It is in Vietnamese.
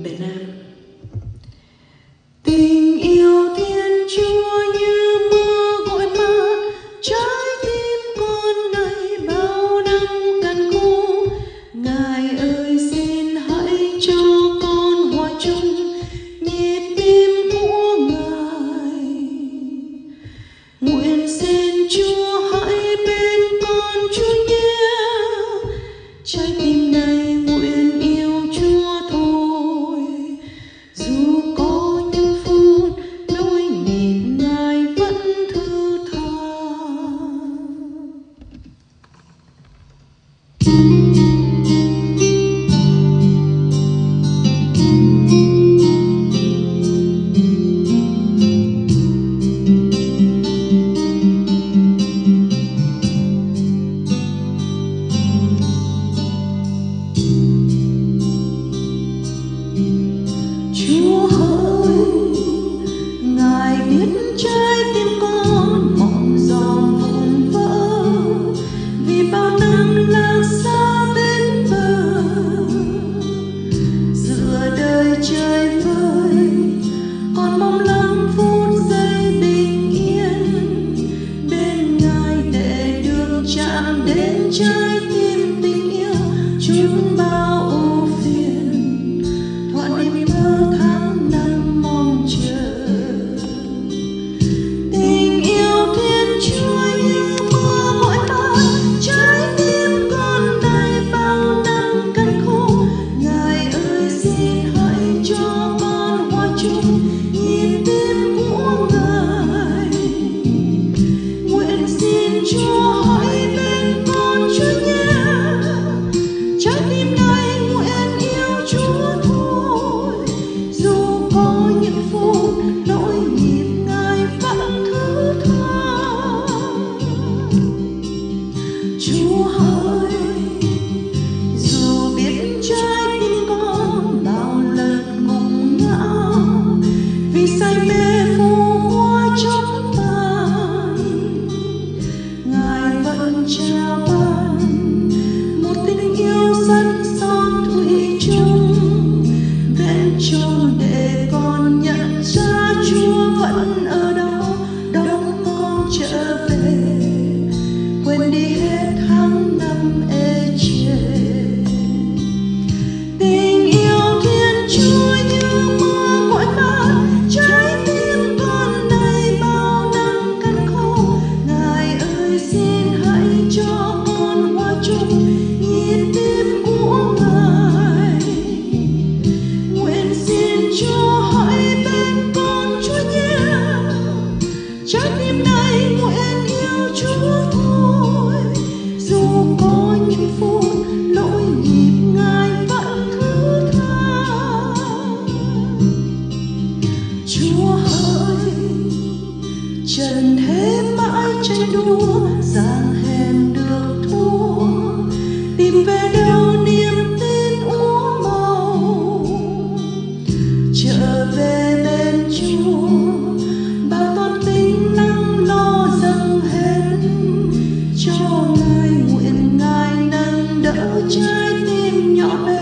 Bể Nam. Tình yêu Thiên Chúa như mưa gọi mát trái tim con này bao năm cằn khô. Ngài ơi xin hãy cho con hòa chung nhịp tim của Ngài. Nguyện xin Chúa hãy bên con Chúa nhé. Trái tim này nguyện yêu Chúa thôi. Dù có những phút nỗi nhịp Ngài vẫn thứ tha. Chúa hỡi, Ngài biết trái tim con mong giòn vụn vỡ vì bao năm lạc xa bên bờ. Giữa đời chơi vơi còn mong lắm phút giây bình yên bên Ngài để được chạm đến trái tim tình yêu chúng bao ưu phiền. Thoại niềm mơ tháng năm mong chờ. Tình yêu Thiên Chúa như mưa gọi mát trái tim con này bao năm cằn khô. Ngài ơi xin hãy cho con hòa chung nhịp tim của Ngài. Nguyện xin Chúa hãy bên con Chúa nhé. Trái tim này nguyện yêu Chúa thôi. Dù có những phút nỗi nhịp Ngài vẫn thứ tha. Chúa hỡi, dù biết trái tim con bao lần ngụng ngã vì say mê phù hoa trong tàn, Ngài vẫn trao ban một tình yêu rất son thủy chung vẹn tròn để con nhận ra Chúa vẫn ở đó đón con trở về, quên đi hết tháng năm ê chề. Tình yêu Thiên Chúa như mưa gọi mát trái tim con này bao năm cằn khô. Ngài ơi xin hãy cho con hòa chung nhịp tim của Ngài. Nguyện xin Chúa hãy bên con Chúa nhé. Trái tim này nguyện yêu Chúa thôi. Dù có những phút nỗi nhịp Ngài vẫn thứ tha. Chúa hỡi, trần thế mãi tranh đua giang hèn được thua. Tìm về đâu niềm tin úa màu. Trở về bên Chúa bao toàn tính năng lo dâng hết cho Ngài. Nguyện Ngài nâng đỡ trái tim nhỏ bé